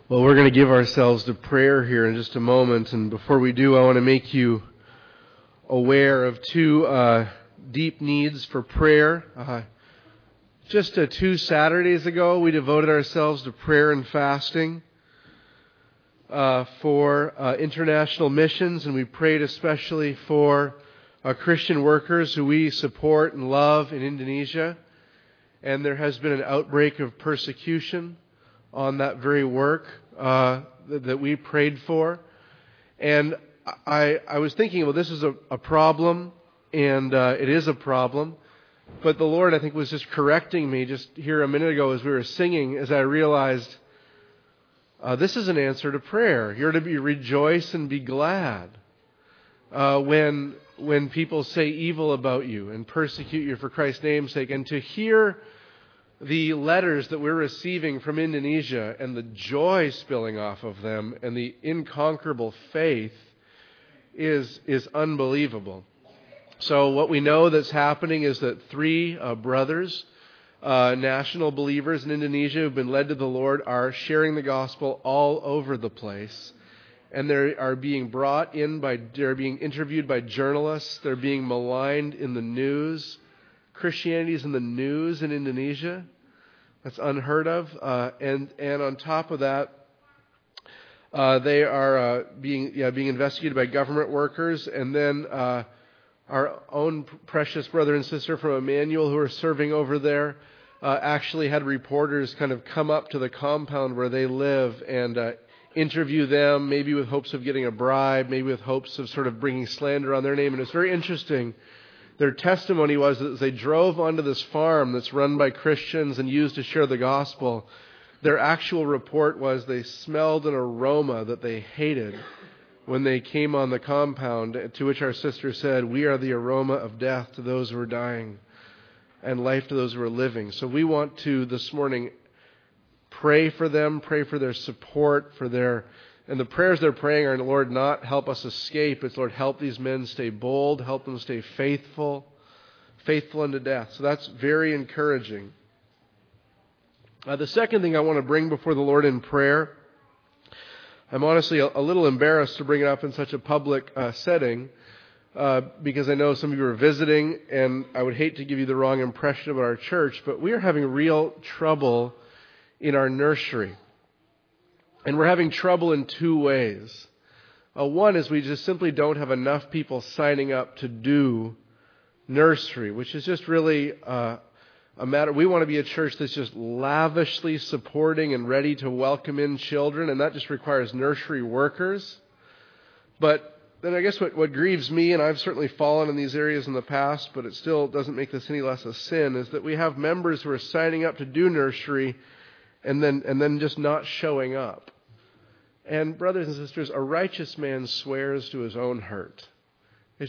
Well, we're going to give ourselves to prayer here in just a moment, and before we do, I want to make you aware of two deep needs for prayer. Just 2 Saturdays ago, we devoted ourselves to prayer and fasting for international missions, and we prayed especially for Christian workers who we support and love in Indonesia. And there has been an outbreak of persecution on that very work that we prayed for. And I was thinking, well, this is a problem, and it is a problem. But the Lord, I think, was just correcting me just here a minute ago as we were singing, as I realized this is an answer to prayer. You're to be rejoice and be glad when people say evil about you and persecute you for Christ's name's sake. And to hear the letters that we're receiving from Indonesia and the joy spilling off of them and the incomparable faith is unbelievable. So what we know that's happening is that 3 brothers, national believers in Indonesia who've been led to the Lord, are sharing the gospel all over the place. And they are being they're being interviewed by journalists. They're being maligned in the news. Christianity is in the news in Indonesia. That's unheard of. And on top of that, they are being investigated by government workers. And then our own precious brother and sister from Emmanuel who are serving over there actually had reporters kind of come up to the compound where they live and interview them, maybe with hopes of getting a bribe, maybe with hopes of sort of bringing slander on their name. And it's very interesting. Their testimony was that as they drove onto this farm that's run by Christians and used to share the gospel, their actual report was they smelled an aroma that they hated when they came on the compound, to which our sister said, "We are the aroma of death to those who are dying and life to those who are living." So we want to, this morning, pray for them, pray for their support, and the prayers they're praying are, Lord, not help us escape. It's, Lord, help these men stay bold, help them stay faithful unto death. So that's very encouraging. The second thing I want to bring before the Lord in prayer, I'm honestly a little embarrassed to bring it up in such a public setting because I know some of you are visiting, and I would hate to give you the wrong impression about our church, but we are having real trouble in our nursery. And we're having trouble in 2 ways. One is we just simply don't have enough people signing up to do nursery, which is just really a matter. We want to be a church that's just lavishly supporting and ready to welcome in children, and that just requires nursery workers. But then I guess what grieves me, and I've certainly fallen in these areas in the past, but it still doesn't make this any less a sin, is that we have members who are signing up to do nursery and then just not showing up. And brothers and sisters, a righteous man swears to his own hurt. It's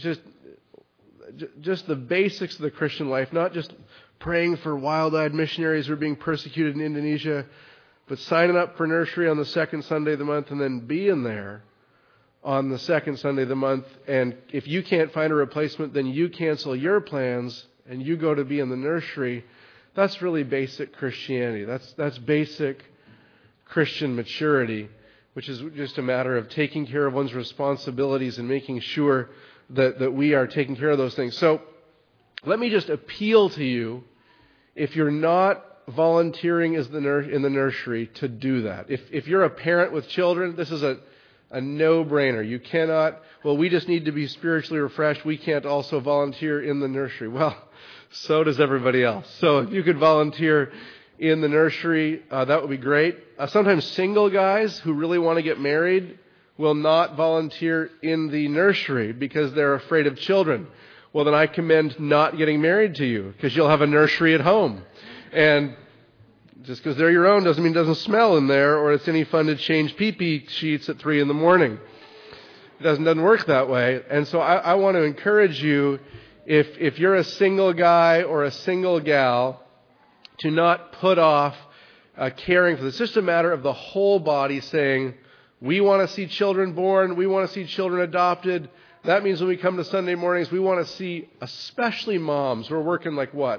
just the basics of the Christian life, not just praying for wild-eyed missionaries who are being persecuted in Indonesia, but signing up for nursery on the 2nd Sunday of the month and then being there on the 2nd Sunday of the month. And if you can't find a replacement, then you cancel your plans and you go to be in the nursery. That's really basic Christianity. That's basic Christian maturity, which is just a matter of taking care of one's responsibilities and making sure that we are taking care of those things. So let me just appeal to you, if you're not volunteering in the nursery, to do that. If you're a parent with children, this is a no-brainer. You cannot, we just need to be spiritually refreshed. We can't also volunteer in the nursery. Well, so does everybody else. So if you could volunteer in the nursery, that would be great. Sometimes single guys who really want to get married will not volunteer in the nursery because they're afraid of children. Well, then I commend not getting married to you, because you'll have a nursery at home. And just because they're your own doesn't mean it doesn't smell in there, or it's any fun to change pee-pee sheets at 3 a.m. It doesn't work that way. And so I want to encourage you, if you're a single guy or a single gal, to not put off caring for this. It's just a matter of the whole body saying, we want to see children born, we want to see children adopted. That means when we come to Sunday mornings, we want to see, especially moms, who are working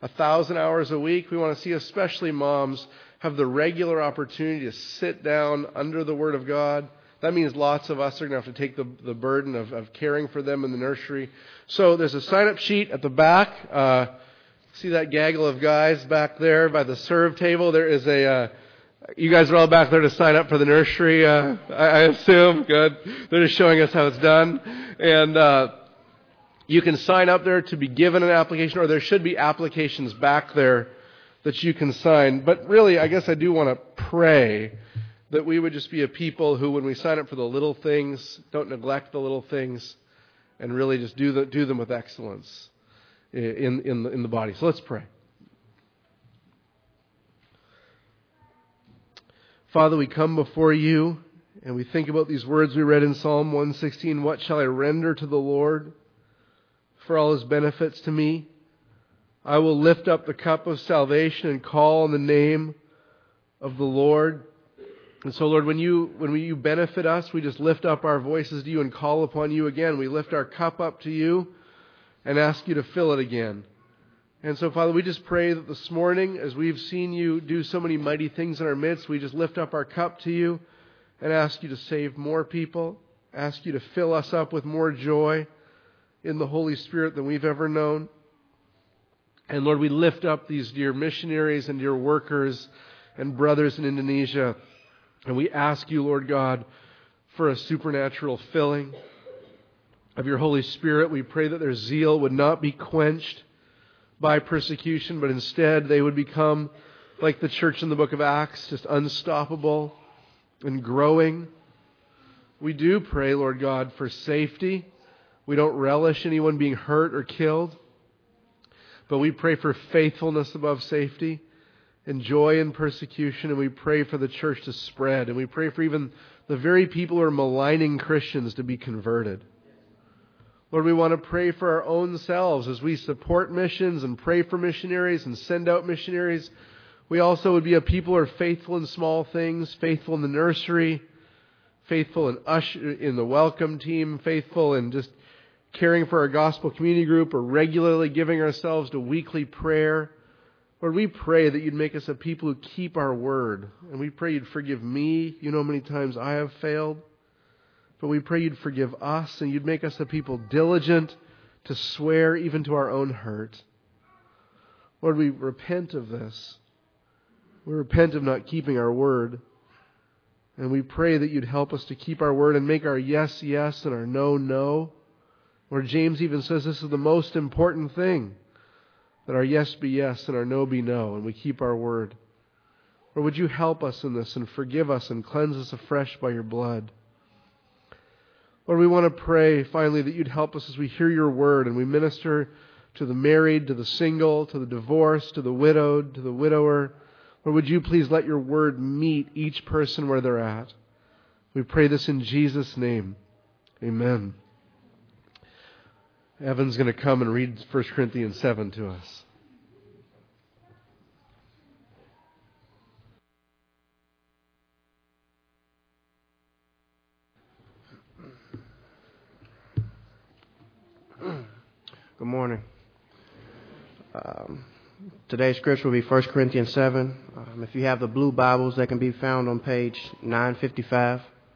1,000 hours a week. We want to see especially moms have the regular opportunity to sit down under the Word of God. That means lots of us are going to have to take the burden of caring for them in the nursery. So there's a sign-up sheet at the back. See that gaggle of guys back there by the serve table? There is you guys are all back there to sign up for the nursery, I assume. Good. They're just showing us how it's done. And you can sign up there to be given an application, or there should be applications back there that you can sign. But really, I guess I do want to pray that we would just be a people who, when we sign up for the little things, don't neglect the little things, and really just do them with excellence in the body. So let's pray. Father, we come before you, and we think about these words we read in Psalm 116. What shall I render to the Lord for all His benefits to me? I will lift up the cup of salvation and call on the name of the Lord. And so, Lord, when you benefit us, we just lift up our voices to you and call upon you again. We lift our cup up to you and ask you to fill it again. And so, Father, we just pray that this morning, as we've seen you do so many mighty things in our midst, we just lift up our cup to you and ask you to save more people, ask you to fill us up with more joy in the Holy Spirit than we've ever known. And Lord, we lift up these dear missionaries and dear workers and brothers in Indonesia. And we ask you, Lord God, for a supernatural filling of your Holy Spirit. We pray that their zeal would not be quenched by persecution, but instead they would become like the church in the book of Acts, just unstoppable and growing. We do pray, Lord God, for safety. We don't relish anyone being hurt or killed, but we pray for faithfulness above safety and joy in persecution, and we pray for the church to spread, and we pray for even the very people who are maligning Christians to be converted. Lord, we want to pray for our own selves as we support missions and pray for missionaries and send out missionaries. We also would be a people who are faithful in small things, faithful in the nursery, faithful in the welcome team, faithful in just caring for our gospel community group, or regularly giving ourselves to weekly prayer. Lord, we pray that you'd make us a people who keep our word. And we pray you'd forgive me. You know how many times I have failed. But we pray you'd forgive us, and you'd make us a people diligent to swear even to our own hurt. Lord, we repent of this. We repent of not keeping our word. And we pray that you'd help us to keep our word and make our yes, yes, and our no, no. Lord, James even says this is the most important thing, that our yes be yes and our no be no, and we keep our word. Lord, would you help us in this and forgive us and cleanse us afresh by your blood? Lord, we want to pray finally that you'd help us as we hear your word and we minister to the married, to the single, to the divorced, to the widowed, to the widower. Lord, would you please let your word meet each person where they're at? We pray this in Jesus' name. Amen. Evan's going to come and read 1 Corinthians 7 to us. Good morning. Today's scripture will be 1 Corinthians 7. If you have the blue Bibles, they can be found on page 955.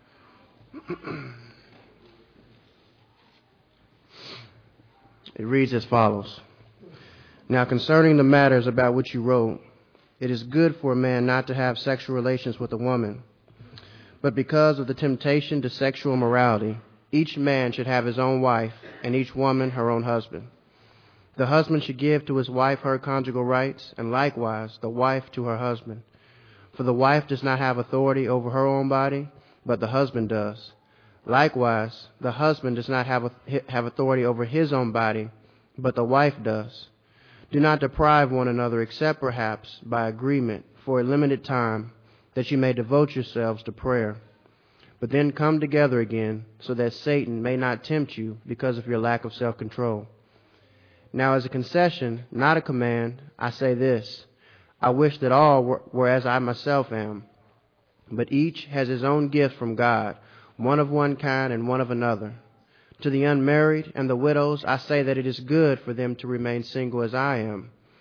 It reads as follows. Now concerning the matters about which you wrote, it is good for a man not to have sexual relations with a woman. But because of the temptation to sexual immorality, each man should have his own wife, and each woman her own husband. The husband should give to his wife her conjugal rights, and likewise the wife to her husband. For the wife does not have authority over her own body, but the husband does. Likewise, the husband does not have authority over his own body, but the wife does. Do not deprive one another, except perhaps by agreement for a limited time, that you may devote yourselves to prayer. But then come together again, so that Satan may not tempt you because of your lack of self-control. Now as a concession, not a command, I say this. I wish that all were as I myself am. But each has his own gift from God, one of one kind and one of another. To the unmarried and the widows, I say that it is good for them to remain single as I am.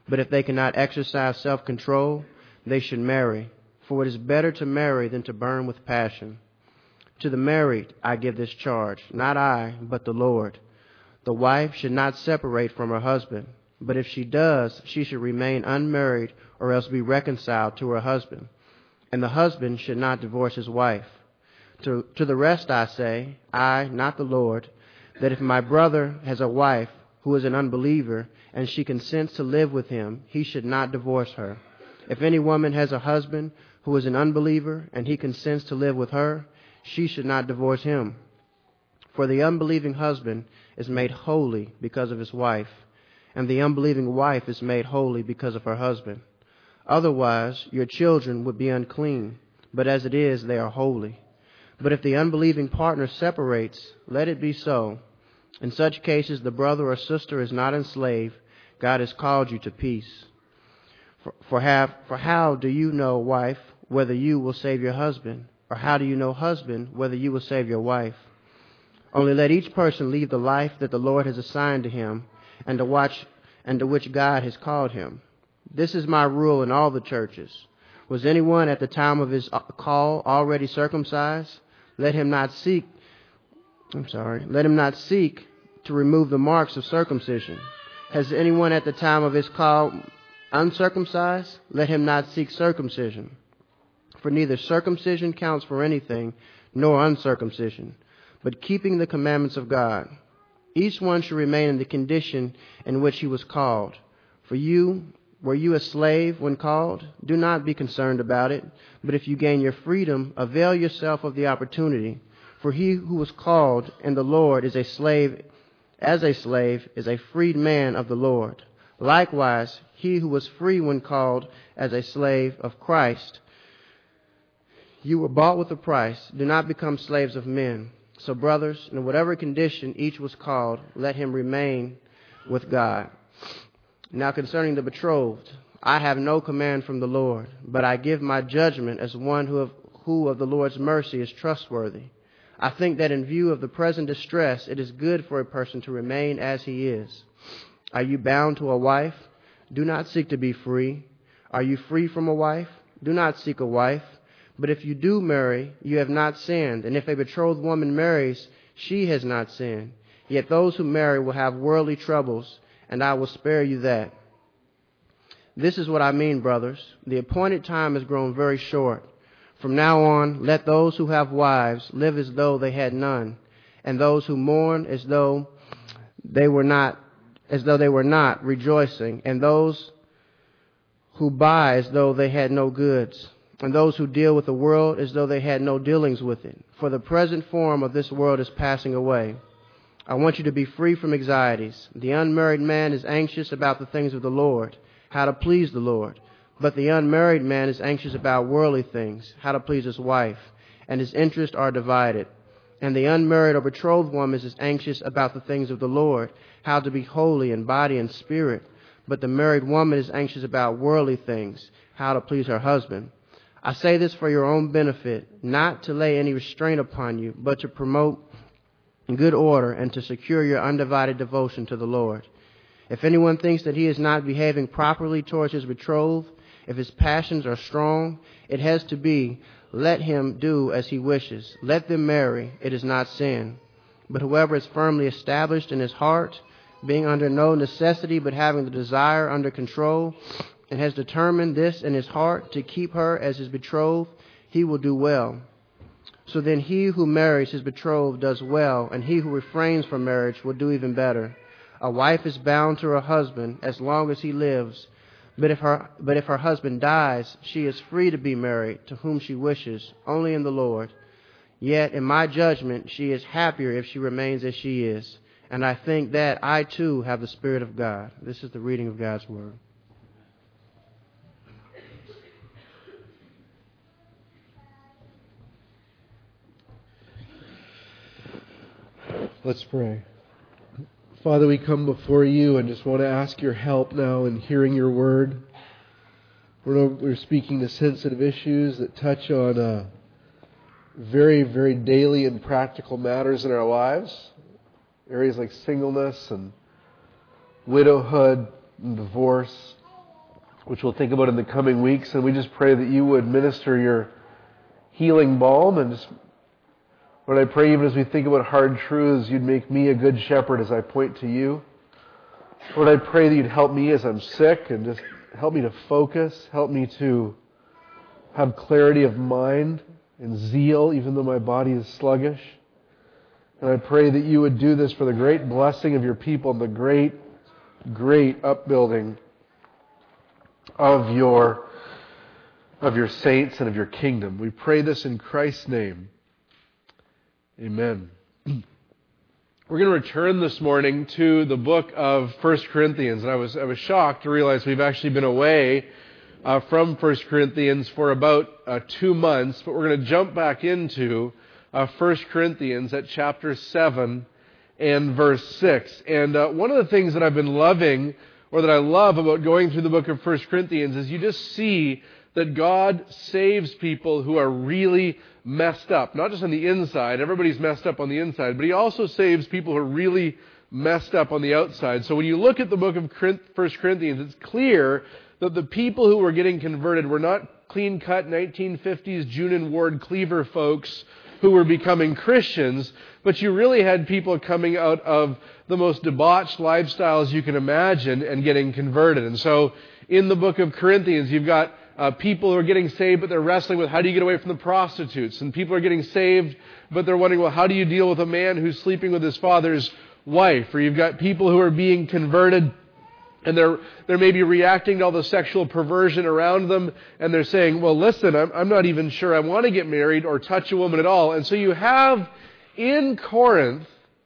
But if they cannot exercise self-control, they should marry, for it is better to marry than to burn with passion. To the married I give this charge, not I, but the Lord. The wife should not separate from her husband, but if she does, she should remain unmarried or else be reconciled to her husband. And the husband should not divorce his wife. To the rest I say, I, not the Lord, that if my brother has a wife who is an unbeliever, and she consents to live with him, he should not divorce her. If any woman has a husband who is an unbeliever, and he consents to live with her, she should not divorce him. For the unbelieving husband is made holy because of his wife, and the unbelieving wife is made holy because of her husband. Otherwise, your children would be unclean, but as it is, they are holy. But if the unbelieving partner separates, let it be so. In such cases, the brother or sister is not enslaved. God has called you to peace. For how do you know, wife, whether you will save your husband? Or how do you know, husband, whether you will save your wife? Only let each person lead the life that the Lord has assigned to him, and to which God has called him. This is my rule in all the churches. Was anyone at the time of his call already circumcised? Let him not seek to remove the marks of circumcision. Has anyone at the time of his call uncircumcised? Let him not seek circumcision. For neither circumcision counts for anything, nor uncircumcision, but keeping the commandments of God. Each one should remain in the condition in which he was called. Were you a slave when called? Do not be concerned about it, but if you gain your freedom, avail yourself of the opportunity. For he who was called in the Lord is a slave, is a freed man of the Lord. Likewise, he who was free when called as a slave of Christ, you were bought with a price. Do not become slaves of men. So, brothers, in whatever condition each was called, let him remain with God. Now concerning the betrothed, I have no command from the Lord, but I give my judgment as one who of the Lord's mercy is trustworthy. I think that in view of the present distress, it is good for a person to remain as he is. Are you bound to a wife? Do not seek to be free. Are you free from a wife? Do not seek a wife. But if you do marry, you have not sinned, and if a betrothed woman marries, she has not sinned. Yet those who marry will have worldly troubles, and I will spare you that. This is what I mean, brothers. The appointed time has grown very short. From now on, let those who have wives live as though they had none, and those who mourn as though they were not, rejoicing, and those who buy as though they had no goods, and those who deal with the world as though they had no dealings with it. For the present form of this world is passing away. I want you to be free from anxieties. The unmarried man is anxious about the things of the Lord, how to please the Lord. But the unmarried man is anxious about worldly things, how to please his wife, and his interests are divided. And the unmarried or betrothed woman is anxious about the things of the Lord, how to be holy in body and spirit. But the married woman is anxious about worldly things, how to please her husband. I say this for your own benefit, not to lay any restraint upon you, but to promote good order and to secure your undivided devotion to the Lord. If anyone thinks that he is not behaving properly towards his betrothed, if his passions are strong, it has to be, let him do as he wishes. Let them marry. It is not sin. But whoever is firmly established in his heart, being under no necessity but having the desire under control, and has determined this in his heart to keep her as his betrothed, he will do well. So then he who marries his betrothed does well, and he who refrains from marriage will do even better. A wife is bound to her husband as long as he lives, but if her husband dies, she is free to be married to whom she wishes, only in the Lord. Yet, in my judgment, she is happier if she remains as she is. And I think that I too have the Spirit of God. This is the reading of God's Word. Let's pray. Father, we come before you and just want to ask your help now in hearing your word. We're speaking to sensitive issues that touch on very, very daily and practical matters in our lives. Areas like singleness and widowhood and divorce, which we'll think about in the coming weeks. And we just pray that you would minister your healing balm. And just, Lord, I pray even as we think about hard truths, you'd make me a good shepherd as I point to you. Lord, I pray that you'd help me as I'm sick and just help me to focus, help me to have clarity of mind and zeal, even though my body is sluggish. And I pray that you would do this for the great blessing of your people and the great, great upbuilding of your saints and of your kingdom. We pray this in Christ's name. Amen. We're going to return this morning to the book of 1 Corinthians. And I was shocked to realize we've actually been away from 1 Corinthians for about 2 months. But we're going to jump back into 1 Corinthians at chapter 7 and verse 6. And one of the things that I've been loving, or that I love about going through the book of 1 Corinthians, is you just see that God saves people who are really messed up. Not just on the inside. Everybody's messed up on the inside. But He also saves people who are really messed up on the outside. So when you look at the book of 1 Corinthians, it's clear that the people who were getting converted were not clean-cut 1950s June and Ward Cleaver folks who were becoming Christians, but you really had people coming out of the most debauched lifestyles you can imagine and getting converted. And so in the book of Corinthians, you've got people who are getting saved, but they're wrestling with how do you get away from the prostitutes? And people are getting saved, but they're wondering, well, how do you deal with a man who's sleeping with his father's wife? Or you've got people who are being converted, and they're maybe reacting to all the sexual perversion around them, and they're saying, well, listen, I'm not even sure I want to get married or touch a woman at all. And so you have in Corinth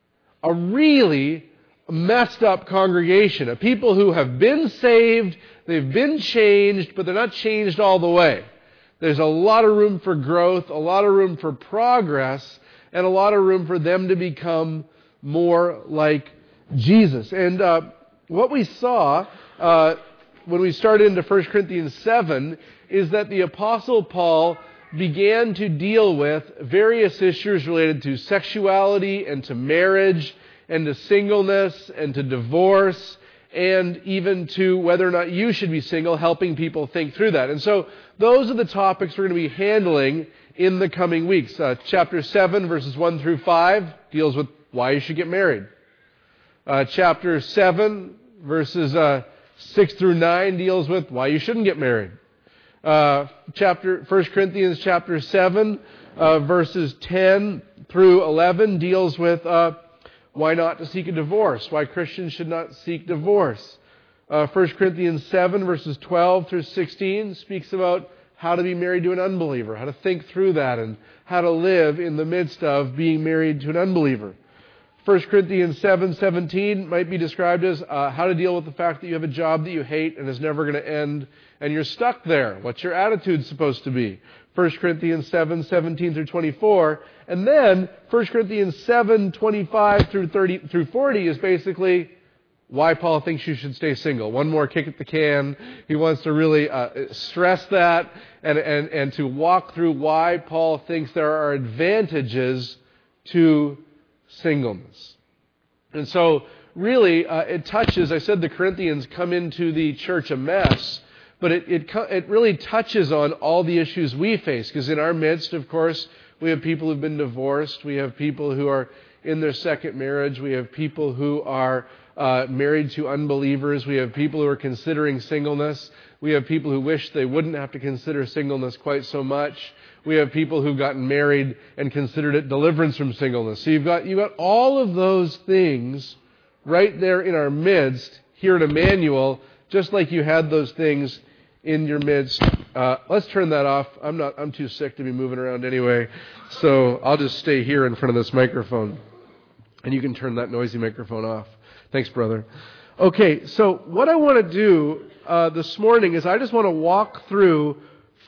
a really messed up congregation of people who have been saved, they've been changed, but they're not changed all the way. There's a lot of room for growth, a lot of room for progress, and a lot of room for them to become more like Jesus. And what we saw when we started into 1 Corinthians 7 is that the Apostle Paul began to deal with various issues related to sexuality and to marriage and to singleness and to divorce and even to whether or not you should be single, helping people think through that. And so those are the topics we're going to be handling in the coming weeks. Chapter 7, verses 1 through 5 deals with why you should get married. Chapter 7, verses 6 through 9 deals with why you shouldn't get married. 1 Corinthians chapter 7, verses 10 through 11 deals with why not to seek a divorce, why Christians should not seek divorce. 1 Corinthians 7, verses 12 through 16 speaks about how to be married to an unbeliever, how to think through that, and how to live in the midst of being married to an unbeliever. 1 Corinthians 7:17 might be described as how to deal with the fact that you have a job that you hate and is never going to end, and you're stuck there. What's your attitude supposed to be? 1 Corinthians 7:17 through 24. And then 1 Corinthians 7:25 through 40 is basically why Paul thinks you should stay single. One more kick at the can. He wants to really stress that and to walk through why Paul thinks there are advantages to singleness. And so really it touches, I said the Corinthians come into the church a mess, but it really touches on all the issues we face, because in our midst, of course, we have people who've been divorced, we have people who are in their second marriage, we have people who are married to unbelievers, we have people who are considering singleness, we have people who wish they wouldn't have to consider singleness quite so much. We have people who've gotten married and considered it deliverance from singleness. So you've got all of those things right there in our midst here at Emmanuel, just like you had those things in your midst. Let's turn that off. I'm too sick to be moving around anyway, so I'll just stay here in front of this microphone, and you can turn that noisy microphone off. Thanks, brother. Okay, so what I want to do this morning is I just want to walk through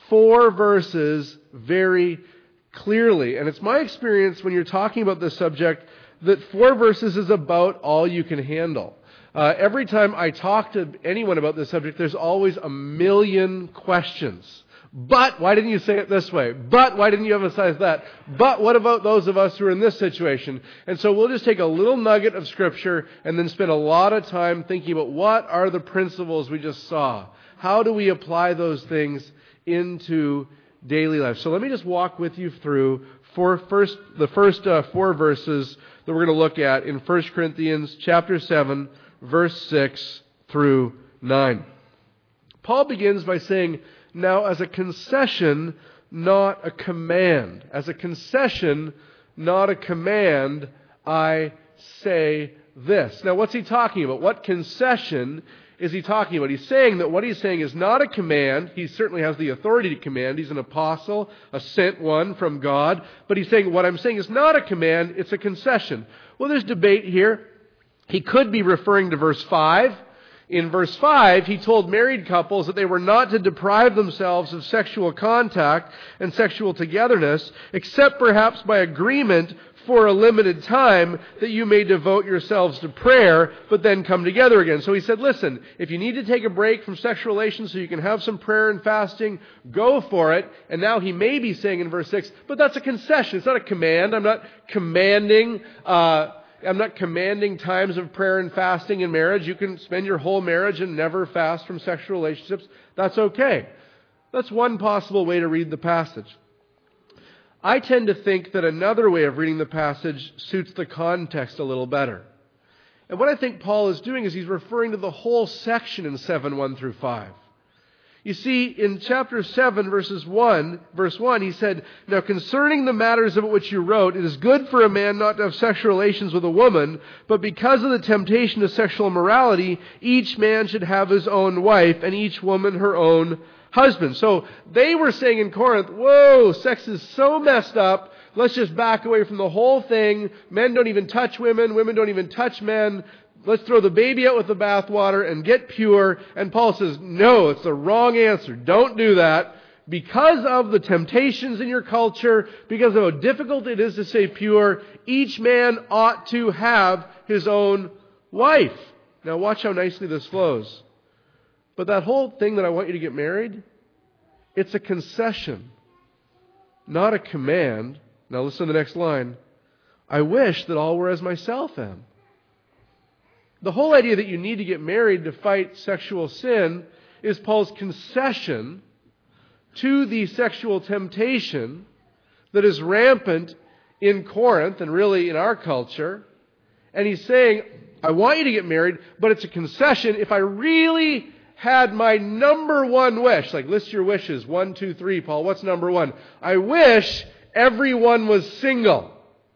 4 verses very clearly. And it's my experience when you're talking about this subject that 4 verses is about all you can handle. Every time I talk to anyone about this subject, there's always a million questions. But why didn't you say it this way? But why didn't you emphasize that? But what about those of us who are in this situation? And so we'll just take a little nugget of Scripture and then spend a lot of time thinking about what are the principles we just saw. How do we apply those things into daily life? So let me just walk with you through the first 4 verses that we're going to look at in 1 Corinthians chapter 7, verse 6 through 9. Paul begins by saying, now as a concession, not a command. As a concession, not a command, I say this. Now what's he talking about? What concession is he talking about? He's saying that what he's saying is not a command. He certainly has the authority to command. He's an apostle, a sent one from God. But he's saying what I'm saying is not a command, it's a concession. Well, there's debate here. He could be referring to verse 5. In verse 5, he told married couples that they were not to deprive themselves of sexual contact and sexual togetherness, except perhaps by agreement for a limited time, that you may devote yourselves to prayer, but then come together again. So he said, listen, if you need to take a break from sexual relations so you can have some prayer and fasting, go for it. And now he may be saying in verse 6, but that's a concession. It's not a command. I'm not commanding times of prayer and fasting in marriage. You can spend your whole marriage and never fast from sexual relationships. That's okay. That's one possible way to read the passage. I tend to think that another way of reading the passage suits the context a little better. And what I think Paul is doing is he's referring to the whole section in 7:1 through 5. You see, in chapter 7, verse 1, he said, now concerning the matters of which you wrote, it is good for a man not to have sexual relations with a woman, but because of the temptation to sexual immorality, each man should have his own wife, and each woman her own husband. So they were saying in Corinth, whoa, sex is so messed up, let's just back away from the whole thing. Men don't even touch women, women don't even touch men. Let's throw the baby out with the bathwater and get pure. And Paul says, no, it's the wrong answer. Don't do that. Because of the temptations in your culture, because of how difficult it is to stay pure, each man ought to have his own wife. Now watch how nicely this flows. But that whole thing that I want you to get married, it's a concession, not a command. Now listen to the next line. I wish that all were as myself am. The whole idea that you need to get married to fight sexual sin is Paul's concession to the sexual temptation that is rampant in Corinth and really in our culture. And he's saying, I want you to get married, but it's a concession. If I really had my number one wish, like list your wishes, 1, 2, 3, Paul, what's number one? I wish everyone was single.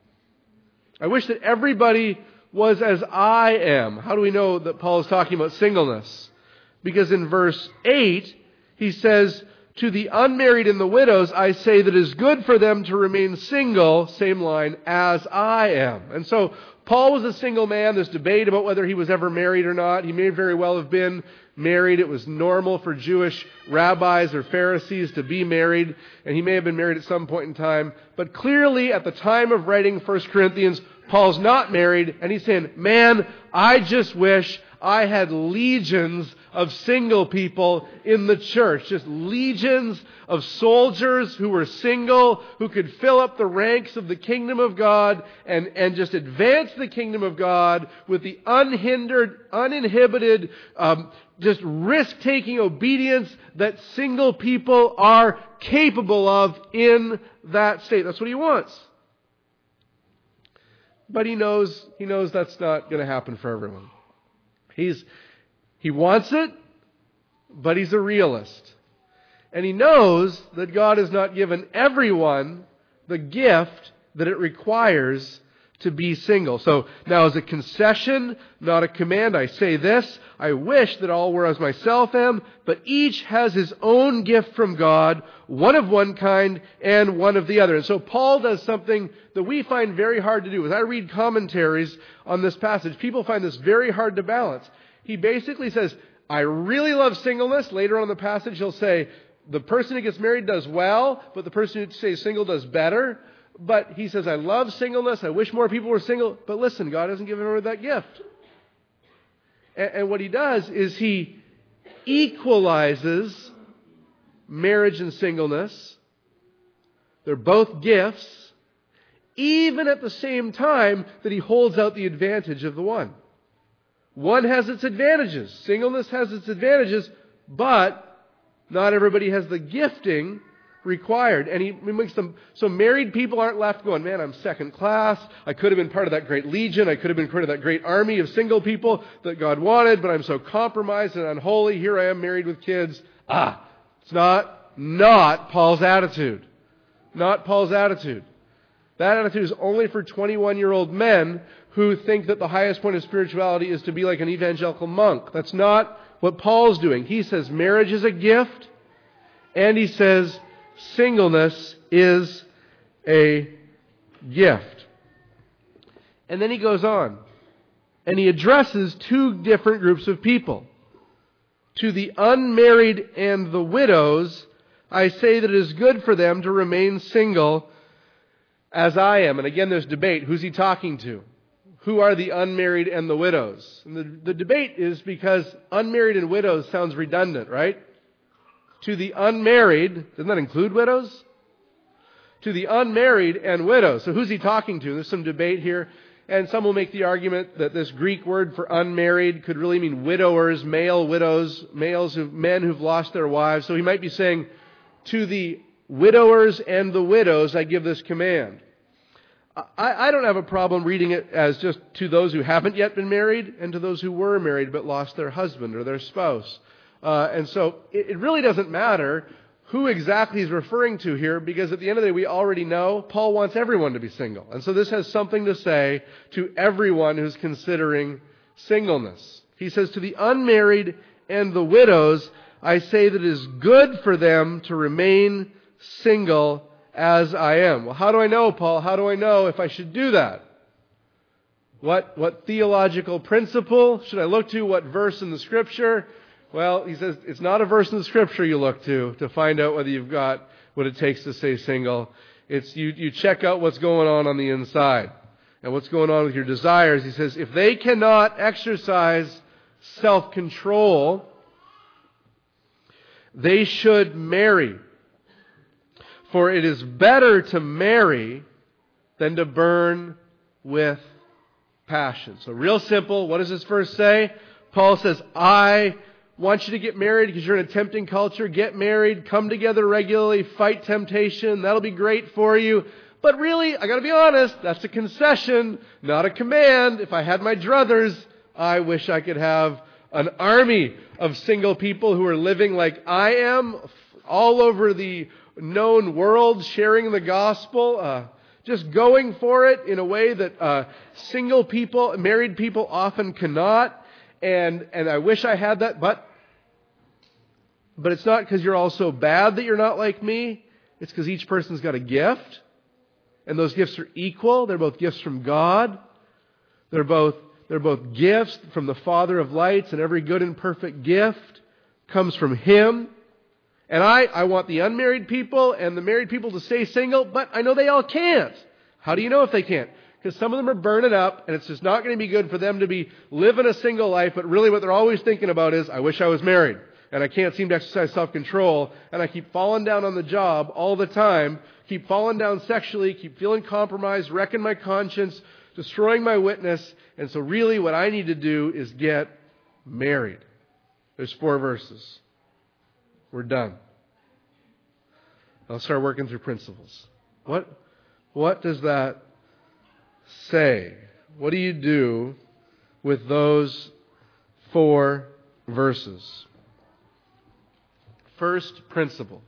I wish that everybody was as I am. How do we know that Paul is talking about singleness? Because in verse 8, he says, to the unmarried and the widows, I say that it is good for them to remain single, same line, as I am. And so Paul was a single man. There's debate about whether he was ever married or not. He may very well have been married. It was normal for Jewish rabbis or Pharisees to be married, and he may have been married at some point in time. But clearly, at the time of writing 1 Corinthians, Paul's not married, and he's saying, man, I just wish I had legions of single people in the church. Just legions of soldiers who were single, who could fill up the ranks of the kingdom of God and just advance the kingdom of God with the unhindered, uninhibited, just risk-taking obedience that single people are capable of in that state. That's what he wants. But he knows that's not going to happen for everyone. He wants it, but he's a realist. And he knows that God has not given everyone the gift that it requires to be single. So now as a concession, not a command, I say this, I wish that all were as myself am, but each has his own gift from God, one of one kind and one of the other. And so Paul does something that we find very hard to do. As I read commentaries on this passage, people find this very hard to balance. He basically says, I really love singleness. Later on in the passage, he'll say, the person who gets married does well, but the person who stays single does better. But he says, I love singleness. I wish more people were single. But listen, God hasn't given everyone that gift. And what he does is he equalizes marriage and singleness. They're both gifts, even at the same time that he holds out the advantage of the one. One has its advantages. Singleness has its advantages, but not everybody has the gifting required. And he makes them, so married people aren't left going, man, I'm second class. I could have been part of that great legion. I could have been part of that great army of single people that God wanted, but I'm so compromised and unholy. Here I am married with kids. It's not Paul's attitude. Not Paul's attitude. That attitude is only for 21-year-old men who think that the highest point of spirituality is to be like an evangelical monk. That's not what Paul's doing. He says marriage is a gift, and he says singleness is a gift. And then he goes on, and he addresses two different groups of people. To the unmarried and the widows, I say that it is good for them to remain single as I am. And again, there's debate. Who's he talking to? Who are the unmarried and the widows? And the debate is because unmarried and widows sounds redundant, right? To the unmarried, doesn't that include widows? To the unmarried and widows. So who's he talking to? There's some debate here. And some will make the argument that this Greek word for unmarried could really mean widowers, male widows, men who've lost their wives. So he might be saying, to the widowers and the widows, I give this command. I don't have a problem reading it as just to those who haven't yet been married and to those who were married but lost their husband or their spouse. And so it really doesn't matter who exactly he's referring to here, because at the end of the day, we already know Paul wants everyone to be single. And so this has something to say to everyone who's considering singleness. He says, to the unmarried and the widows, I say that it is good for them to remain single as I am. Well, how do I know, Paul? How do I know if I should do that? What theological principle should I look to? What verse in the Scripture? Well, he says it's not a verse in the Scripture you look to find out whether you've got what it takes to stay single. It's you check out what's going on the inside and what's going on with your desires. He says if they cannot exercise self-control, they should marry. For it is better to marry than to burn with passion. So real simple, what does this verse say? Paul says, I want you to get married because you're in a tempting culture. Get married, come together regularly, fight temptation. That'll be great for you. But really, I got to be honest, that's a concession, not a command. If I had my druthers, I wish I could have an army of single people who are living like I am, all over the known world, sharing the gospel, just going for it in a way that single people, married people often cannot. And I wish I had that, but it's not because you're all so bad that you're not like me. It's because each person's got a gift, and those gifts are equal. They're both gifts from God. They're both gifts from the Father of lights, and every good and perfect gift comes from Him. And I want the unmarried people and the married people to stay single, but I know they all can't. How do you know if they can't? Because some of them are burning up, and it's just not going to be good for them to be living a single life, but really what they're always thinking about is, I wish I was married, and I can't seem to exercise self-control, and I keep falling down on the job all the time, keep falling down sexually, keep feeling compromised, wrecking my conscience, destroying my witness, and so really what I need to do is get married. There's 4 verses. We're done. I'll start working through principles. What does that say? What do you do with those 4 verses? First principle.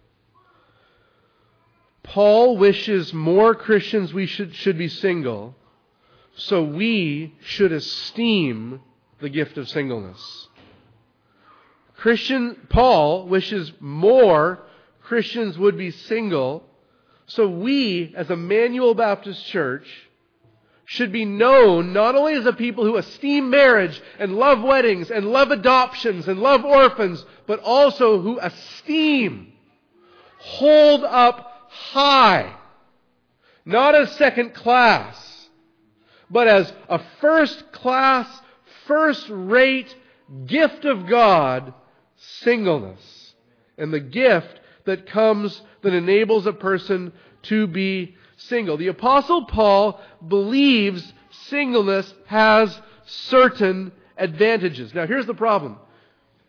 Paul wishes more Christians should be single, so we should esteem the gift of singleness. Paul wishes more Christians would be single, so we, as Emmanuel Baptist Church, should be known not only as a people who esteem marriage and love weddings and love adoptions and love orphans, but also who esteem, hold up high, not as second class, but as a first class, first rate gift of God, singleness, and the gift that comes that enables a person to be single. The Apostle Paul believes singleness has certain advantages. Now here's the problem.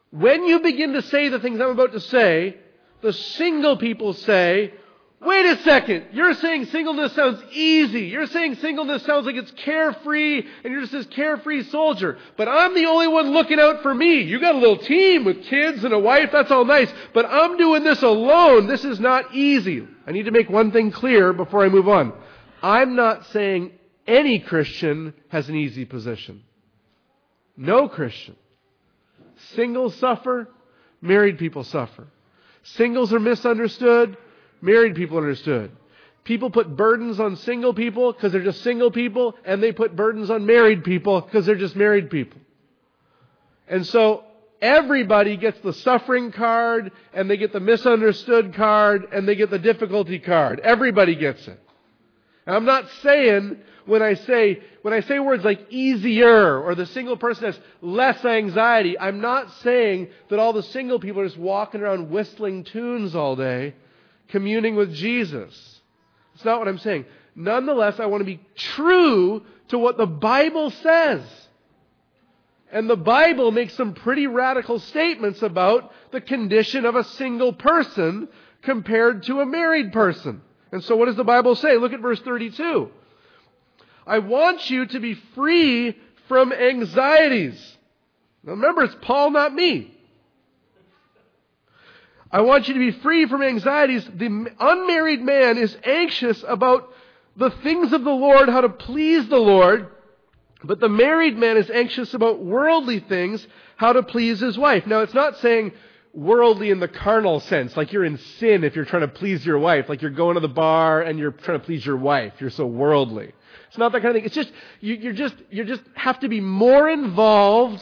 When you begin to say the things I'm about to say, the single people say, wait a second, you're saying singleness sounds easy. You're saying singleness sounds like it's carefree, and you're just this carefree soldier. But I'm the only one looking out for me. You got a little team with kids and a wife, that's all nice. But I'm doing this alone. This is not easy. I need to make one thing clear before I move on. I'm not saying any Christian has an easy position. No Christian. Singles suffer, married people suffer. Singles are misunderstood, married people are understood. People put burdens on single people because they're just single people, and they put burdens on married people because they're just married people. And so everybody gets the suffering card, and they get the misunderstood card, and they get the difficulty card. Everybody gets it. And I'm not saying when I say words like easier or the single person has less anxiety, I'm not saying that all the single people are just walking around whistling tunes all day, communing with Jesus. It's not what I'm saying. Nonetheless, I want to be true to what the Bible says. And the Bible makes some pretty radical statements about the condition of a single person compared to a married person. And so what does the Bible say? Look at verse 32. I want you to be free from anxieties. Now remember, it's Paul, not me. I want you to be free from anxieties. The unmarried man is anxious about the things of the Lord, how to please the Lord. But the married man is anxious about worldly things, how to please his wife. Now it's not saying worldly in the carnal sense, like you're in sin if you're trying to please your wife, like you're going to the bar and you're trying to please your wife. You're so worldly. It's not that kind of thing. It's just, you just have to be more involved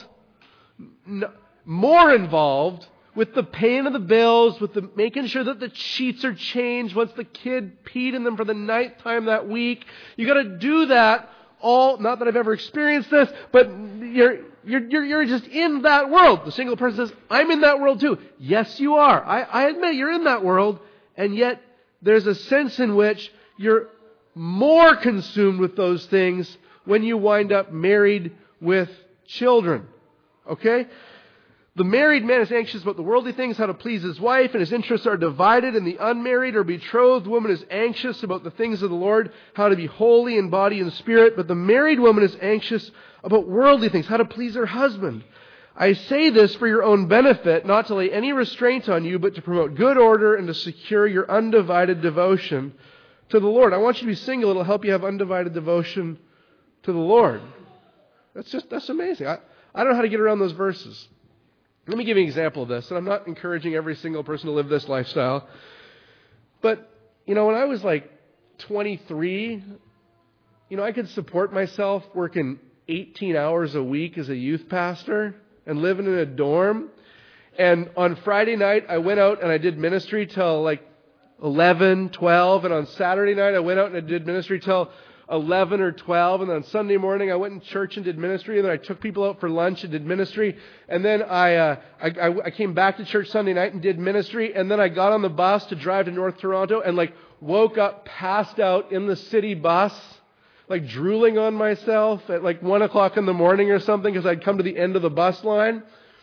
with the paying of the bills, with the making sure that the sheets are changed once the kid peed in them for the ninth time that week. You got to do that all. Not that I've ever experienced this, but you're just in that world. The single person says, "I'm in that world too." Yes, you are. I admit you're in that world, and yet there's a sense in which you're more consumed with those things when you wind up married with children. Okay? The married man is anxious about the worldly things, how to please his wife, and his interests are divided. And the unmarried or betrothed woman is anxious about the things of the Lord, how to be holy in body and spirit. But the married woman is anxious about worldly things, how to please her husband. I say this for your own benefit, not to lay any restraint on you, but to promote good order and to secure your undivided devotion to the Lord. I want you to be single. It'll help you have undivided devotion to the Lord. That's amazing. I don't know how to get around those verses. Let me give you an example of this, and I'm not encouraging every single person to live this lifestyle. But, when I was like 23, I could support myself working 18 hours a week as a youth pastor and living in a dorm. And on Friday night, I went out and I did ministry till like 11, 12. And on Saturday night, I went out and I did ministry till 11 or 12. And then on Sunday morning, I went in church and did ministry. And then I took people out for lunch and did ministry. And then I came back to church Sunday night and did ministry. And then I got on the bus to drive to North Toronto and woke up, passed out in the city bus, drooling on myself at 1 o'clock in the morning or something because I'd come to the end of the bus line.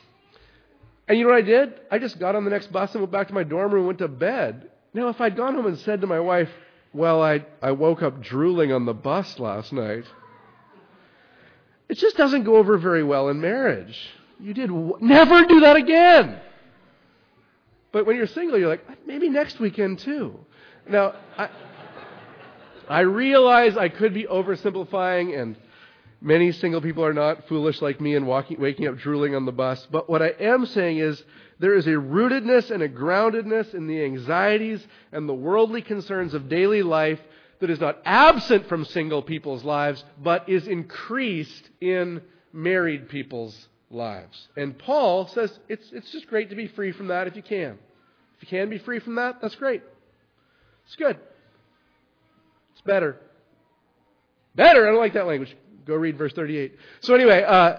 And you know what I did? I just got on the next bus and went back to my dorm room and went to bed. Now, if I'd gone home and said to my wife, well, I woke up drooling on the bus last night, it just doesn't go over very well in marriage. Never do that again. But when you're single, you're like, maybe next weekend too. Now, I realize I could be oversimplifying, and many single people are not foolish like me and waking up drooling on the bus. But what I am saying is there is a rootedness and a groundedness in the anxieties and the worldly concerns of daily life that is not absent from single people's lives, but is increased in married people's lives. And Paul says it's just great to be free from that if you can. If you can be free from that, that's great. It's good. It's better. Better? I don't like that language. Go read verse 38. So anyway,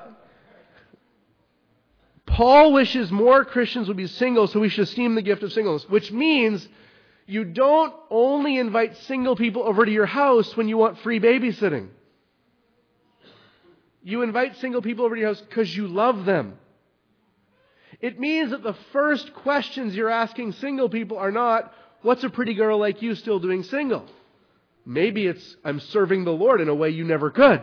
Paul wishes more Christians would be single, so we should esteem the gift of singleness, which means you don't only invite single people over to your house when you want free babysitting. You invite single people over to your house because you love them. It means that the first questions you're asking single people are not, what's a pretty girl like you still doing single? Maybe it's, I'm serving the Lord in a way you never could.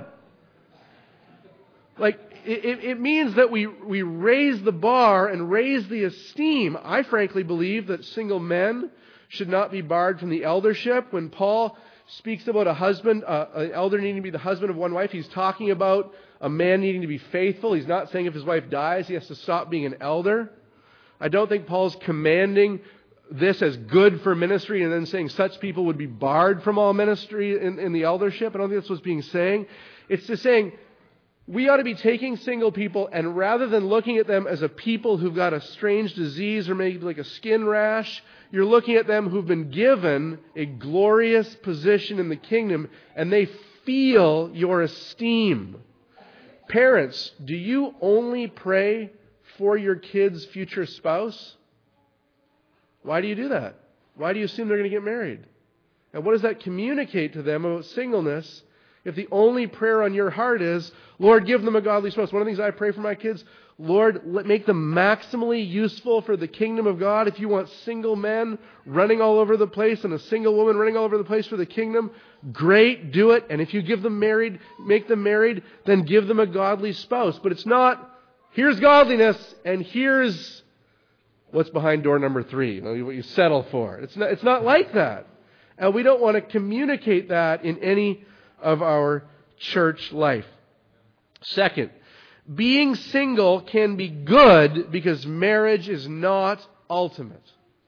Like, it means that we raise the bar and raise the esteem. I frankly believe that single men should not be barred from the eldership. When Paul speaks about a husband, an elder needing to be the husband of one wife, he's talking about a man needing to be faithful. He's not saying if his wife dies, he has to stop being an elder. I don't think Paul's commanding this as good for ministry and then saying such people would be barred from all ministry in the eldership. I don't think that's what's being saying. It's just saying we ought to be taking single people, and rather than looking at them as a people who've got a strange disease or maybe like a skin rash, you're looking at them who've been given a glorious position in the kingdom, and they feel your esteem. Parents, do you only pray for your kid's future spouse? Why do you do that? Why do you assume they're going to get married? And what does that communicate to them about singleness if the only prayer on your heart is, Lord, give them a godly spouse? One of the things I pray for my kids, Lord, make them maximally useful for the kingdom of God. If you want single men running all over the place and a single woman running all over the place for the kingdom, great, do it. And if you give them married, make them married, then give them a godly spouse. But it's not, here's godliness and here's what's behind door number 3, what you settle for. It's not like that. And we don't want to communicate that in any of our church life. Second, being single can be good because marriage is not ultimate.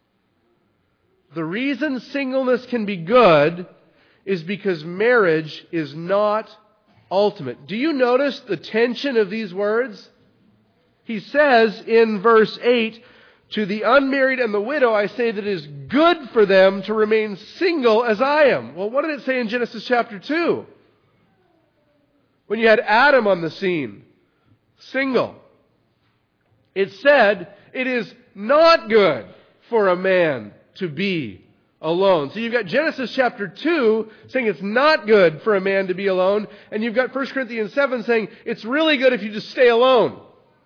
The reason singleness can be good is because marriage is not ultimate. Do you notice the tension of these words? He says in verse 8, to the unmarried and the widow, I say that it is good for them to remain single as I am. Well, what did it say in Genesis chapter 2? When you had Adam on the scene, single. It said, it is not good for a man to be alone. So you've got Genesis chapter 2 saying it's not good for a man to be alone, and you've got 1 Corinthians 7 saying it's really good if you just stay alone.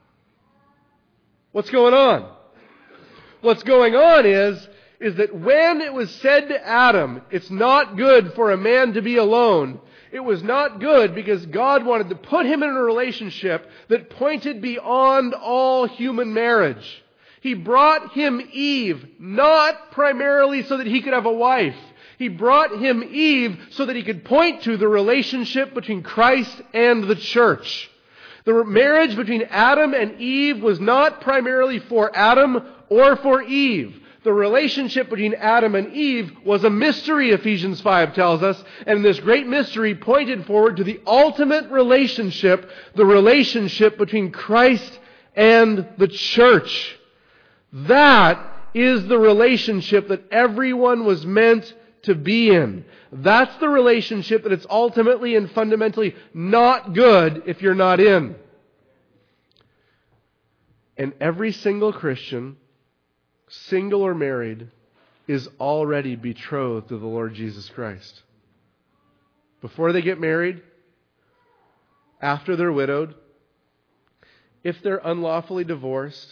What's going on? What's going on is that when it was said to Adam, it's not good for a man to be alone, it was not good because God wanted to put him in a relationship that pointed beyond all human marriage. He brought him Eve not primarily so that he could have a wife. He brought him Eve so that he could point to the relationship between Christ and the church. The marriage between Adam and Eve was not primarily for Adam or for Eve. The relationship between Adam and Eve was a mystery, Ephesians 5 tells us, and this great mystery pointed forward to the ultimate relationship, the relationship between Christ and the church. That is the relationship that everyone was meant to be in. That's the relationship that it's ultimately and fundamentally not good if you're not in. And every single Christian, single or married, is already betrothed to the Lord Jesus Christ. Before they get married, after they're widowed, if they're unlawfully divorced,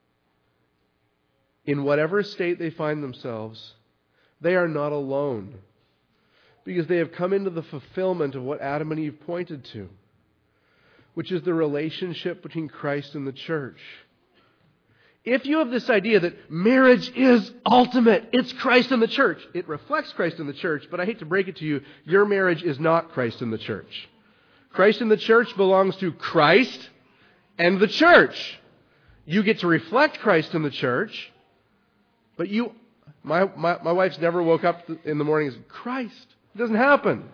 in whatever state they find themselves, they are not alone, because they have come into the fulfillment of what Adam and Eve pointed to, which is the relationship between Christ and the church. If you have this idea that marriage is ultimate, it's Christ and the church, it reflects Christ and the church, but I hate to break it to you, your marriage is not Christ and the church. Christ and the church belongs to Christ and the church. You get to reflect Christ in the church, but my wife's never woke up in the morning and said, Christ. It doesn't happen.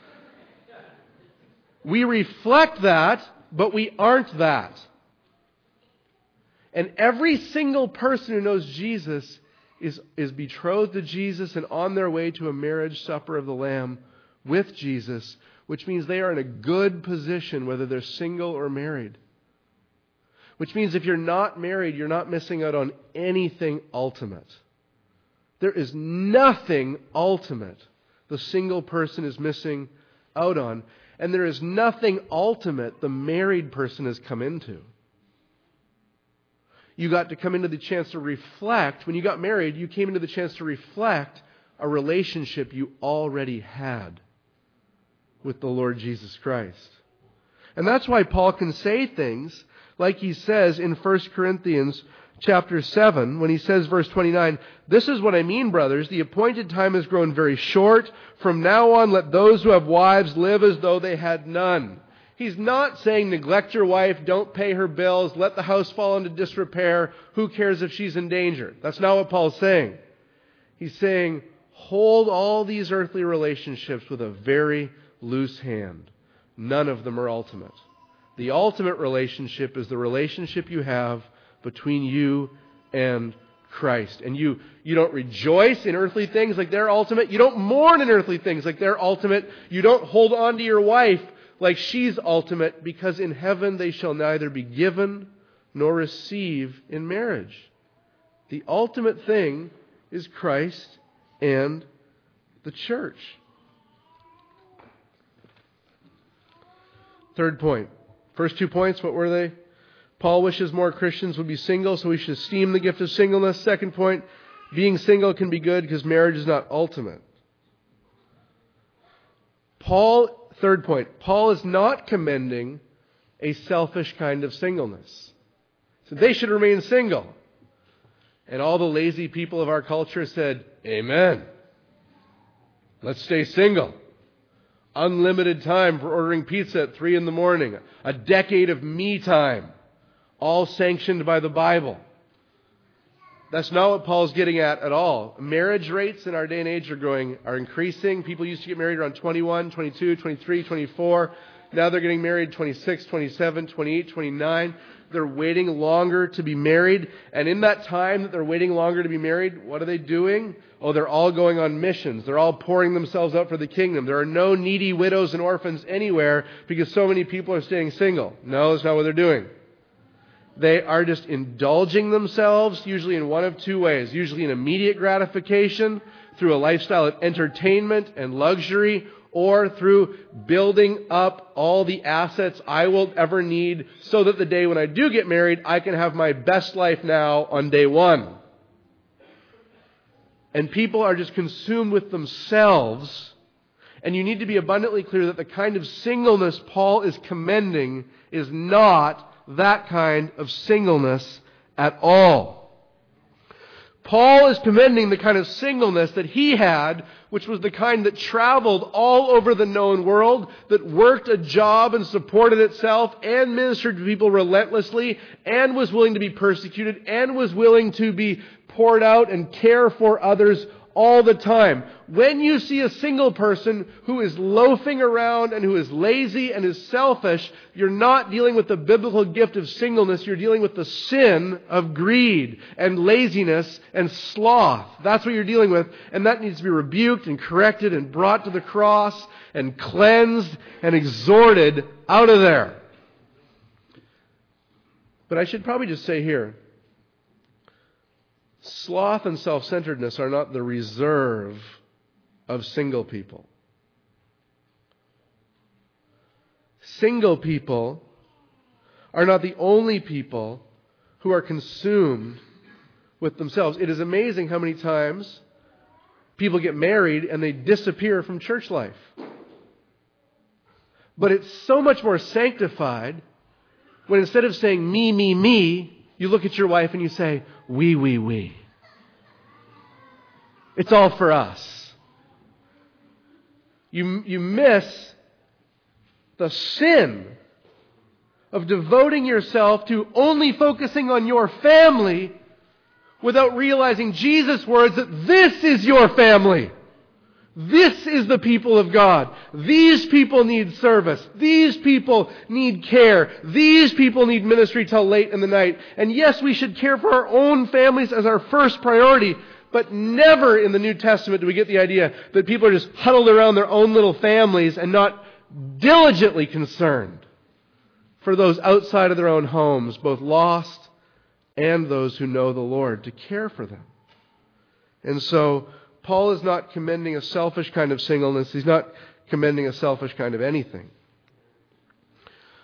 We reflect that, but we aren't that. And every single person who knows Jesus is betrothed to Jesus and on their way to a marriage supper of the Lamb with Jesus, which means they are in a good position whether they're single or married. Which means if you're not married, you're not missing out on anything ultimate. There is nothing ultimate the single person is missing out on. And there is nothing ultimate the married person has come into. You got to come into the chance to reflect. When you got married, you came into the chance to reflect a relationship you already had with the Lord Jesus Christ. And that's why Paul can say things like he says in 1 Corinthians chapter 7, when he says, verse 29, "This is what I mean, brothers, the appointed time has grown very short. From now on, let those who have wives live as though they had none." He's not saying neglect your wife, don't pay her bills, let the house fall into disrepair, who cares if she's in danger. That's not what Paul's saying. He's saying, hold all these earthly relationships with a very loose hand. None of them are ultimate. The ultimate relationship is the relationship you have between you and Christ. And you don't rejoice in earthly things like they're ultimate. You don't mourn in earthly things like they're ultimate. You don't hold on to your wife like she's ultimate, because in heaven they shall neither be given nor receive in marriage. The ultimate thing is Christ and the church. Third point. First 2 points, what were they? Paul wishes more Christians would be single, so we should esteem the gift of singleness. Second point, being single can be good because marriage is not ultimate. Third point, Paul is not commending a selfish kind of singleness. So they should remain single. And all the lazy people of our culture said, amen. Let's stay single. Unlimited time for ordering pizza at 3 a.m. A decade of me time. All sanctioned by the Bible. That's not what Paul's getting at all. Marriage rates in our day and age are increasing. People used to get married around 21, 22, 23, 24. Now they're getting married 26, 27, 28, 29. They're waiting longer to be married. And in that time that they're waiting longer to be married, what are they doing? Oh, they're all going on missions. They're all pouring themselves out for the kingdom. There are no needy widows and orphans anywhere because so many people are staying single. No, that's not what they're doing. They are just indulging themselves, usually in one of two ways. Usually in immediate gratification, through a lifestyle of entertainment and luxury, or through building up all the assets I will ever need so that the day when I do get married, I can have my best life now on day one. And people are just consumed with themselves. And you need to be abundantly clear that the kind of singleness Paul is commending is not that kind of singleness at all. Paul is commending the kind of singleness that he had, which was the kind that traveled all over the known world, that worked a job and supported itself and ministered to people relentlessly and was willing to be persecuted and was willing to be poured out and care for others all the time. When you see a single person who is loafing around and who is lazy and is selfish, you're not dealing with the biblical gift of singleness. You're dealing with the sin of greed and laziness and sloth. That's what you're dealing with. And that needs to be rebuked and corrected and brought to the cross and cleansed and exhorted out of there. But I should probably just say here, sloth and self-centeredness are not the reserve of single people. Single people are not the only people who are consumed with themselves. It is amazing how many times people get married and they disappear from church life. But it's so much more sanctified when instead of saying me, me, me, you look at your wife and you say, we. It's all for us. You miss the sin of devoting yourself to only focusing on your family without realizing Jesus' words that this is your family. This is the people of God. These people need service. These people need care. These people need ministry till late in the night. And yes, we should care for our own families as our first priority, but never in the New Testament do we get the idea that people are just huddled around their own little families and not diligently concerned for those outside of their own homes, both lost and those who know the Lord, to care for them. And so Paul is not commending a selfish kind of singleness. He's not commending a selfish kind of anything.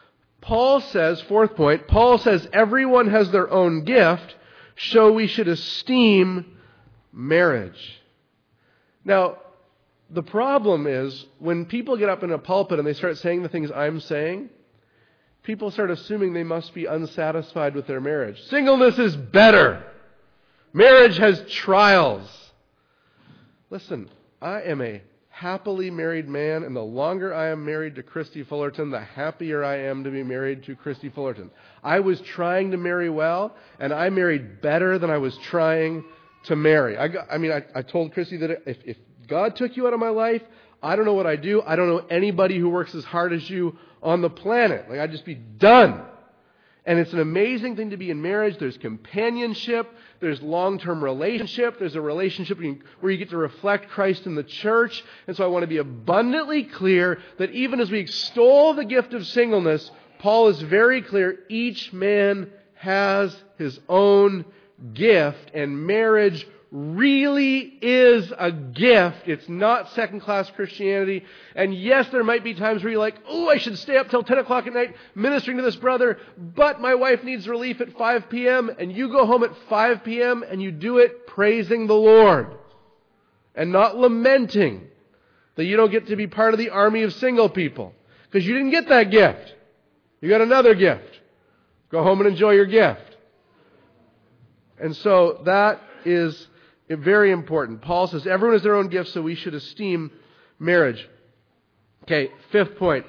Paul says, fourth point, Paul says everyone has their own gift, so we should esteem marriage. Now, the problem is when people get up in a pulpit and they start saying the things I'm saying, people start assuming they must be unsatisfied with their marriage. Singleness is better. Marriage has trials. Listen, I am a happily married man, and the longer I am married to Christy Fullerton, the happier I am to be married to Christy Fullerton. I was trying to marry well, and I married better than I was trying to marry. I told Christy that if God took you out of my life, I don't know what I'd do. I don't know anybody who works as hard as you on the planet. I'd just be done. And it's an amazing thing to be in marriage. There's companionship. There's long-term relationship. There's a relationship where you get to reflect Christ in the church. And so I want to be abundantly clear that even as we extol the gift of singleness, Paul is very clear, each man has his own gift, and marriage really is a gift. It's not second-class Christianity. And yes, there might be times where you're like, oh, I should stay up till 10 o'clock at night ministering to this brother, but my wife needs relief at 5 p.m., and you go home at 5 p.m., and you do it praising the Lord and not lamenting that you don't get to be part of the army of single people because you didn't get that gift. You got another gift. Go home and enjoy your gift. And so that is very important. Paul says everyone has their own gift, so we should esteem marriage. Okay, fifth point.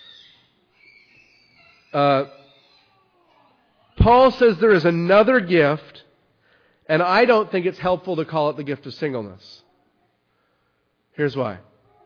Paul says there is another gift, and I don't think it's helpful to call it the gift of singleness. Here's why.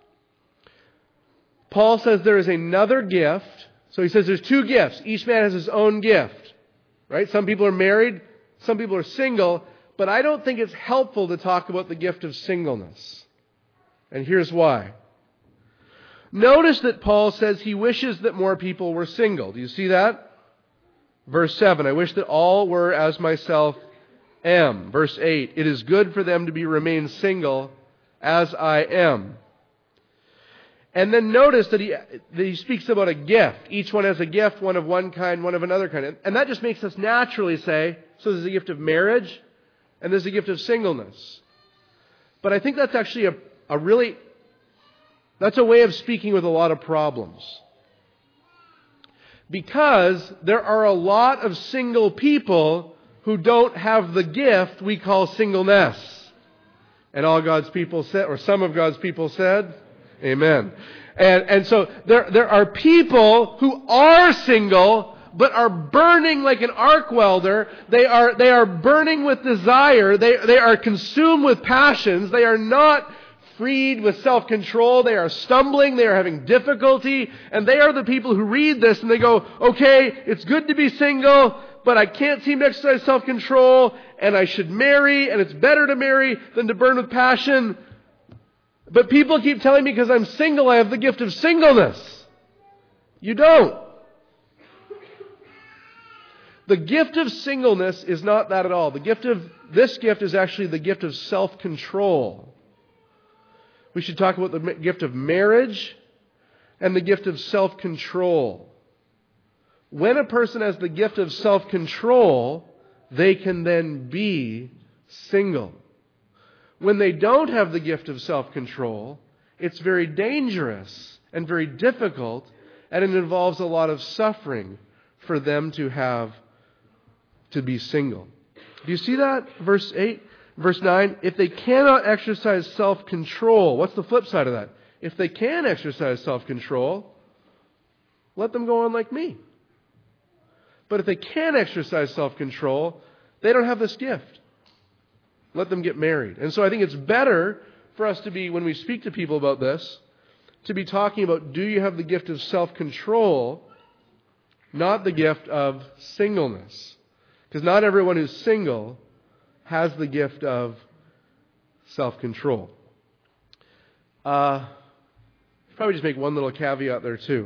Paul says there is another gift. So he says there's two gifts. Each man has his own gift. Right? Some people are married, some people are single. But I don't think it's helpful to talk about the gift of singleness. And here's why. Notice that Paul says he wishes that more people were single. Do you see that? Verse 7, I wish that all were as myself am. Verse 8, it is good for them to remain single as I am. And then notice that he speaks about a gift. Each one has a gift, one of one kind, one of another kind. And that just makes us naturally say, so there's a gift of marriage, and there's a gift of singleness. But I think that's actually that's a way of speaking with a lot of problems. Because there are a lot of single people who don't have the gift we call singleness. And all God's people said, or some of God's people said, amen. And so there are people who are single, but are burning like an arc welder. They are burning with desire. They are consumed with passions. They are not freed with self-control. They are stumbling. They are having difficulty. And they are the people who read this and they go, okay, it's good to be single, but I can't seem to exercise self-control, and I should marry, and it's better to marry than to burn with passion. But people keep telling me because I'm single, I have the gift of singleness. You don't. The gift of singleness is not that at all. This gift is actually the gift of self-control. We should talk about the gift of marriage and the gift of self-control. When a person has the gift of self-control, they can then be single. When they don't have the gift of self-control, it's very dangerous and very difficult, and it involves a lot of suffering for them to be single. Do you see that? Verse 8, verse 9, if they cannot exercise self-control, what's the flip side of that? If they can exercise self-control, let them go on like me. But if they can't exercise self-control, they don't have this gift. Let them get married. And so I think it's better for us to be, when we speak to people about this, to be talking about, do you have the gift of self-control, not the gift of singleness. Because not everyone who's single has the gift of self-control. Probably just make one little caveat there too.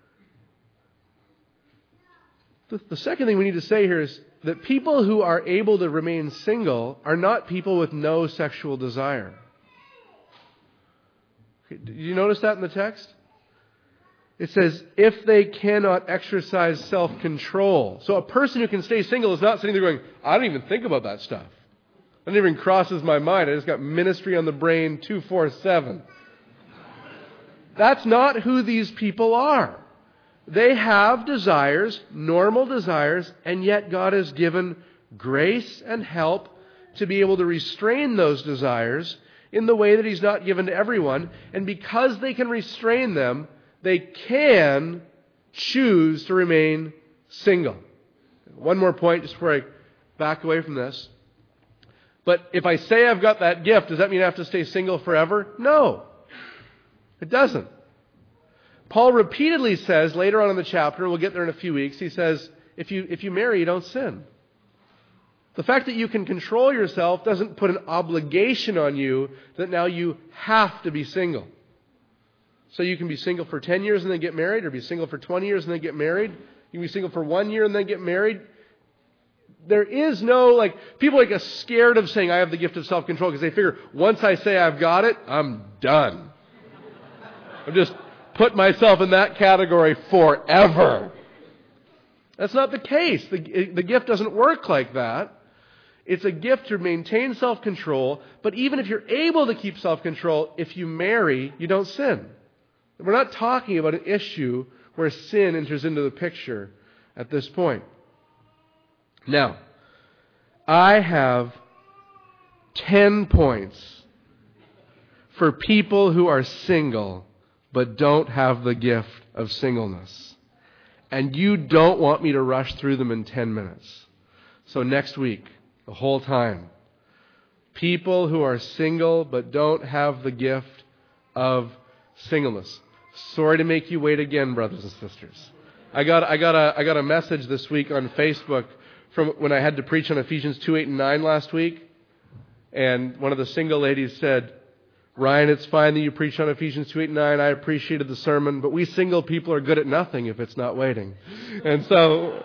The second thing we need to say here is that people who are able to remain single are not people with no sexual desire. Okay, did you notice that in the text? It says, if they cannot exercise self-control. So a person who can stay single is not sitting there going, I don't even think about that stuff. It even crosses my mind. I just got ministry on the brain 24/7. That's not who these people are. They have desires, normal desires, and yet God has given grace and help to be able to restrain those desires in the way that He's not given to everyone. And because they can restrain them, they can choose to remain single. One more point just before I back away from this. But if I say I've got that gift, does that mean I have to stay single forever? No, it doesn't. Paul repeatedly says later on in the chapter, we'll get there in a few weeks, he says, if you marry, you don't sin. The fact that you can control yourself doesn't put an obligation on you that now you have to be single. So you can be single for 10 years and then get married, or be single for 20 years and then get married. You can be single for 1 year and then get married. There is no, people get scared of saying I have the gift of self-control because they figure once I say I've got it, I'm done. I've just put myself in that category forever. That's not the case. The gift doesn't work like that. It's a gift to maintain self-control, but even if you're able to keep self-control, if you marry, you don't sin. We're not talking about an issue where sin enters into the picture at this point. Now, I have 10 points for people who are single but don't have the gift of singleness. And you don't want me to rush through them in 10 minutes. So next week, the whole time, people who are single but don't have the gift of singleness. Sorry to make you wait again, brothers and sisters. I got a message this week on Facebook from when I had to preach on Ephesians 2:8 and 9 last week. And one of the single ladies said, Ryan, it's fine that you preached on Ephesians 2:8 and 9. I appreciated the sermon, but we single people are good at nothing if it's not waiting. And so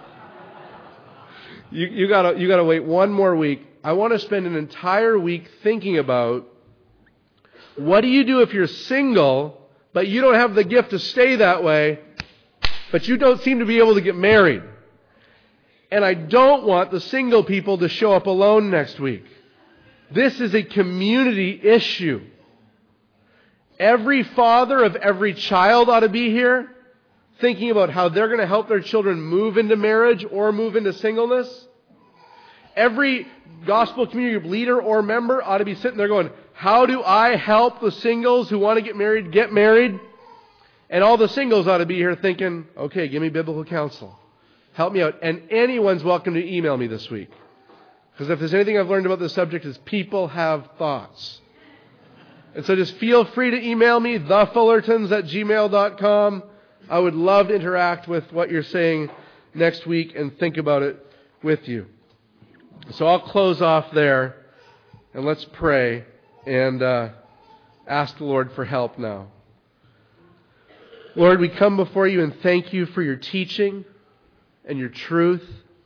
you gotta wait one more week. I want to spend an entire week thinking about what do you do if you're single, but you don't have the gift to stay that way, but you don't seem to be able to get married. And I don't want the single people to show up alone next week. This is a community issue. Every father of every child ought to be here thinking about how they're going to help their children move into marriage or move into singleness. Every gospel community leader or member ought to be sitting there going, how do I help the singles who want to get married? And all the singles ought to be here thinking, okay, give me biblical counsel. Help me out. And anyone's welcome to email me this week. Because if there's anything I've learned about this subject is people have thoughts. And so just feel free to email me, thefullertons@gmail.com. I would love to interact with what you're saying next week and think about it with you. So I'll close off there and let's pray and ask the Lord for help now. Lord, we come before you and thank you for your teaching and your truth.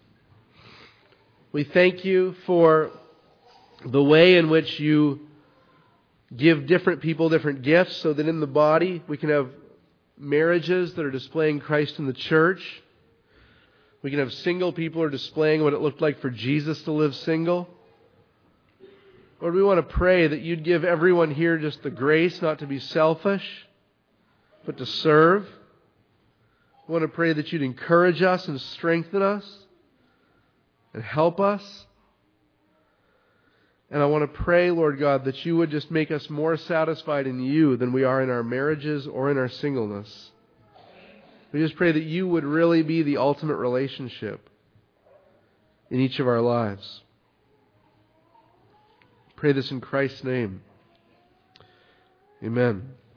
We thank you for the way in which you give different people different gifts so that in the body we can have marriages that are displaying Christ in the church. We can have single people who are displaying what it looked like for Jesus to live single. Lord, we want to pray that you'd give everyone here just the grace not to be selfish, but to serve. We want to pray that you'd encourage us and strengthen us and help us. And I want to pray, Lord God, that you would just make us more satisfied in you than we are in our marriages or in our singleness. We just pray that you would really be the ultimate relationship in each of our lives. Pray this in Christ's name. Amen.